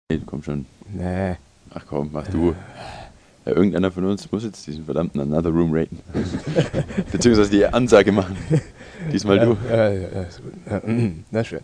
Nee, komm schon. Nee. Ach komm, mach du. Ja, irgendeiner von uns muss jetzt diesen verdammten Another Room raten. Beziehungsweise die Ansage machen. Diesmal du. Ja, ist gut. Na schön.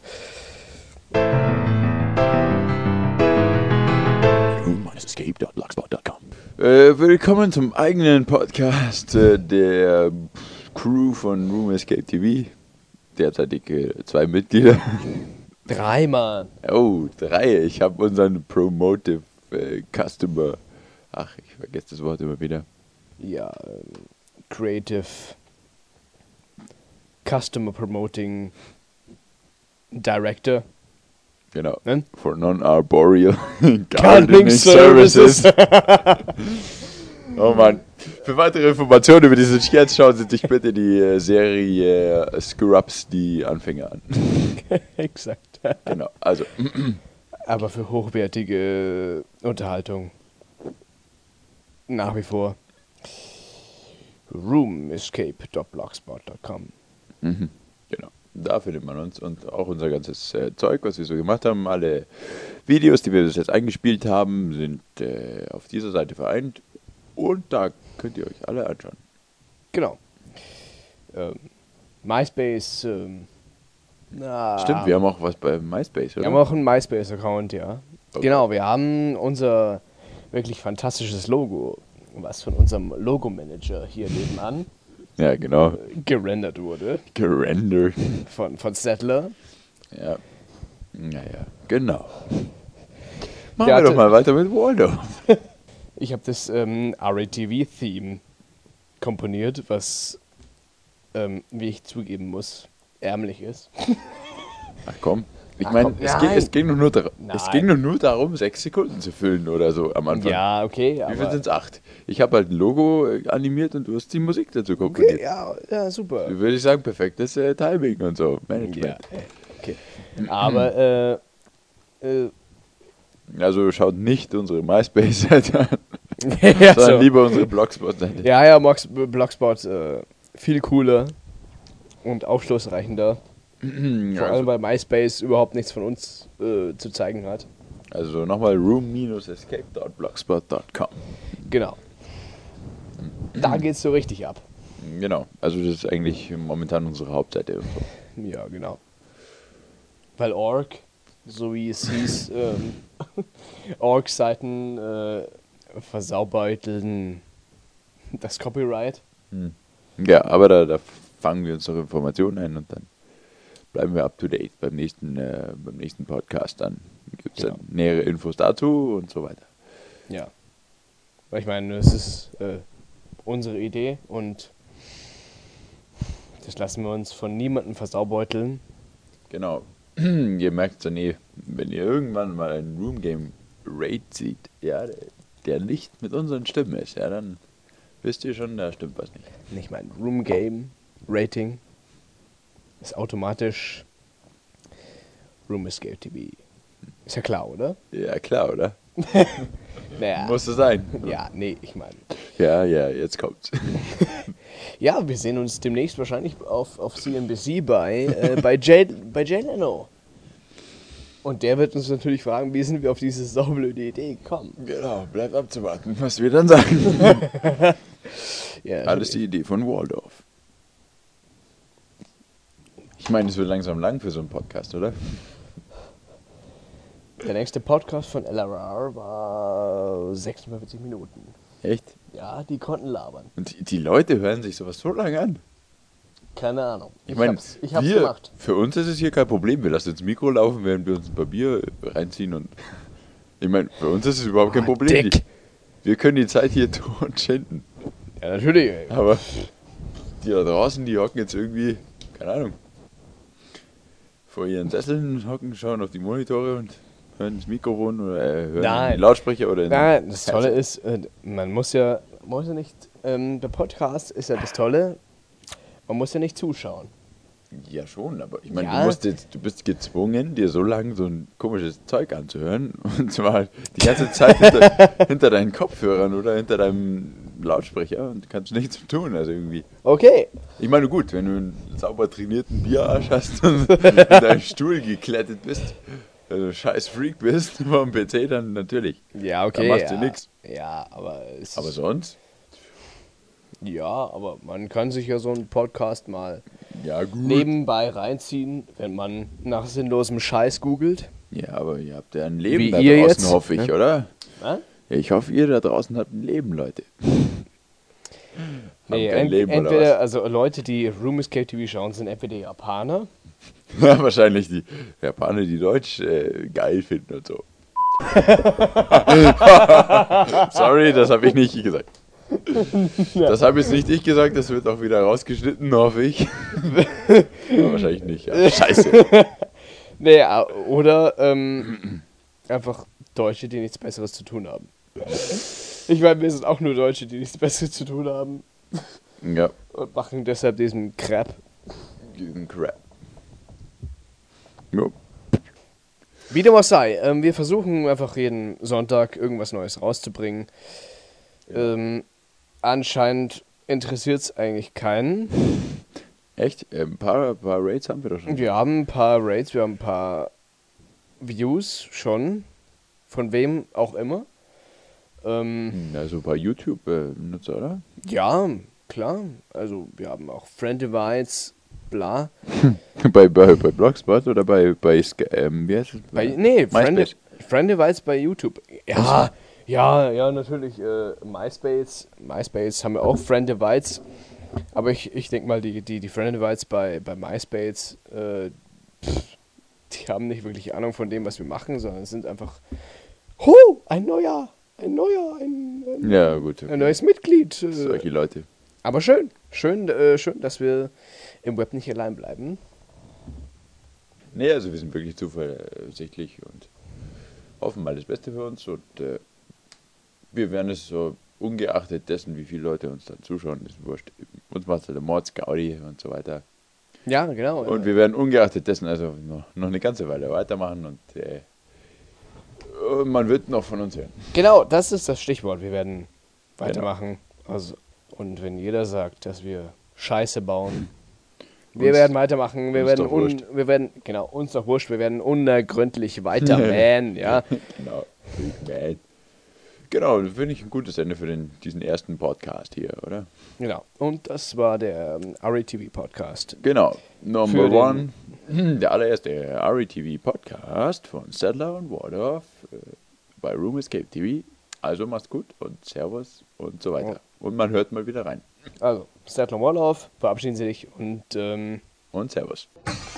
Room-escape.blogspot.com Willkommen zum eigenen Podcast der Crew von Room Escape TV. Derzeitig 2 Mitglieder. 3, Mann. Oh, 3. Ich habe unseren Promotive Customer. Ach, ich vergesse das Wort immer wieder. Ja, Creative Customer Promoting Director. Genau. Ne? For Non-Arboreal Gardening Services. Oh Mann. Für weitere Informationen über diesen Scherz schauen Sie sich bitte die Serie Scrubs, die Anfänger an. Exakt. Genau, also. Aber für hochwertige Unterhaltung nach wie vor roomescape.blogspot.com. Genau, da findet man uns und auch unser ganzes Zeug, was wir so gemacht haben. Alle Videos, die wir bis jetzt eingespielt haben, sind auf dieser Seite vereint und da könnt ihr euch alle anschauen. Genau. MySpace. Stimmt, wir haben auch was bei MySpace, oder? Wir haben auch einen MySpace-Account, ja. Okay. Genau, wir haben unser wirklich fantastisches Logo, was von unserem Logo-Manager hier nebenan Ja, genau. gerendert wurde. Gerendert. Von Settler. Ja. Naja, genau. Machen Der wir hatte- doch mal weiter mit Waldo. Ich habe das RATV-Theme komponiert, was, wie ich zugeben muss, ärmlich ist. Ach komm. Ich Ach meine, komm, es ging nur Nein. nur darum, 6 Sekunden zu füllen oder so am Anfang. Ja, okay, Wie viel aber... sind es? 8? Ich habe halt ein Logo animiert und du hast die Musik dazu komponiert. Okay, ja, super. Würde ich sagen, perfektes Timing und so. Management. Ja, okay. Aber, Also schaut nicht unsere MySpace-Seite an, ja, sondern so. lieber unsere Blogspot-Seite. Ja, Blogspot viel cooler und aufschlussreichender. Vor allem, weil MySpace überhaupt nichts von uns zu zeigen hat. Also nochmal room-escape.blogspot.com. Genau. Da geht's so richtig ab. Genau, also das ist eigentlich momentan unsere Hauptseite und so. Ja, genau. Weil Org, so wie es hieß, Org-Seiten versaubeuteln das Copyright. Ja, aber da fangen wir uns noch Informationen ein und dann bleiben wir up to date beim nächsten Podcast. Dann gibt es Genau. dann nähere Infos dazu und so weiter. Ja. Weil ich meine, es ist unsere Idee und das lassen wir uns von niemandem versaubeuteln. Genau. Ihr merkt es dann wenn ihr irgendwann mal ein Room Game Raid seht, ja, der nicht mit unseren Stimmen ist, ja, dann wisst ihr schon, da stimmt was nicht. Ich meine, Room Game Rating ist automatisch Room Escape TV. Ist ja klar, oder? Ja, klar, oder? Naja. Muss es sein. Ja, nee, ich meine. Ja, jetzt kommt's. Ja, wir sehen uns demnächst wahrscheinlich auf CNBC bei Jay Leno. Und der wird uns natürlich fragen, wie sind wir auf diese saublöde Idee gekommen? Genau, bleibt abzuwarten, was wir dann sagen. Ja, Alles die Idee von Waldorf. Ich meine, es wird langsam lang für so einen Podcast, oder? der nächste Podcast von LRR war 46 Minuten. Echt? Ja, die konnten labern. Und die Leute hören sich sowas so lange an. Keine Ahnung. Ich meine, ich hab's gemacht. für uns ist es hier kein Problem. Wir lassen ins Mikro laufen, während wir uns ein paar Bier reinziehen. Und ich meine, für uns ist es überhaupt kein Problem. Dick. Wir können die Zeit hier tot schinden. Ja, natürlich. Ey. Aber die da draußen, die hocken jetzt irgendwie, keine Ahnung, vor ihren Sesseln hocken, schauen auf die Monitore und hören ins Mikrofon oder hören Nein. in die Lautsprecher oder in Nein, das Tolle ist, man muss ja nicht, der Podcast ist ja das Tolle, man muss ja nicht zuschauen. Ja schon, aber ich meine, Ja. du bist gezwungen, dir so lange so ein komisches Zeug anzuhören und zwar die ganze Zeit hinter deinen Kopfhörern oder hinter deinem Lautsprecher und kannst nichts tun, also irgendwie. Okay. Ich meine, gut, wenn du einen sauber trainierten Bierarsch hast und in deinem Stuhl geklettet bist, Wenn du scheiß Freak bist vom PC, dann natürlich. Ja, okay. Dann machst du ja. nix. Ja, aber es Aber sonst? ja, aber man kann sich ja so einen Podcast mal Ja, gut. nebenbei reinziehen, wenn man nach sinnlosem Scheiß googelt. Ja, aber ihr habt ja ein Leben Wie da ihr draußen, jetzt, hoffe ich, ne? oder? Ja? Ja, ich hoffe, ihr da draußen habt ein Leben, Leute. Nee, Habt kein Leben, oder entweder, also Leute, die Room Escape TV schauen, sind entweder Japaner. Ja, wahrscheinlich die Japaner, die Deutsch geil finden und so. Sorry, das habe ich nicht gesagt. Das habe jetzt nicht ich gesagt, das wird auch wieder rausgeschnitten, hoffe ich. Aber wahrscheinlich nicht. Ja. Scheiße. Nee, oder einfach Deutsche, die nichts Besseres zu tun haben. Ich meine, wir sind auch nur Deutsche, die nichts Besseres zu tun haben Ja, und machen deshalb diesen Crap. diesen Crap. Jo. Wie dem auch sei, wir versuchen einfach jeden Sonntag irgendwas Neues rauszubringen. Anscheinend interessiert es eigentlich keinen. Echt? Ein paar Raids haben wir doch schon. Wir haben ein paar Rates, wir haben ein paar Views schon. Von wem auch immer. Also ein paar YouTube-Nutzer, oder? Ja, klar. Also wir haben auch Friendivides, bla. bei Blogspot oder bei wie heißt es? Nee, MySpace. Friendivides bei YouTube. Ja, natürlich. MySpace haben wir auch Friendivides. Aber ich denke mal, die Friendivides bei MySpace, die haben nicht wirklich Ahnung von dem, was wir machen, sondern es sind einfach, ein Ja, gut. Okay. neues Mitglied. Solche Leute. Aber schön, dass wir im Web nicht allein bleiben. Nee, also wir sind wirklich zuversichtlich und hoffen mal das Beste für uns und wir werden es so ungeachtet dessen, wie viele Leute uns dann zuschauen, ist wurscht. Uns macht es der Mordsgaudi und so weiter. Ja, genau. Und wir werden ungeachtet dessen also noch eine ganze Weile weitermachen und man wird noch von uns hören. Genau, das ist das Stichwort. Wir werden weitermachen. Also, und wenn jeder sagt, dass wir Scheiße bauen, wir werden weitermachen. Wir werden, genau, uns doch wurscht, wir werden unergründlich weitermähen, ja. Genau, man. Genau, das finde ich ein gutes Ende für diesen ersten Podcast hier, oder? Genau. Und das war der RETV Podcast. Genau, Number Für One, der allererste RETV Podcast von Settler und Waldorf bei Room Escape TV. Also macht's gut und Servus und so weiter. Und man hört mal wieder rein. Also, Statler Wallhoff, verabschieden Sie sich und Und Servus.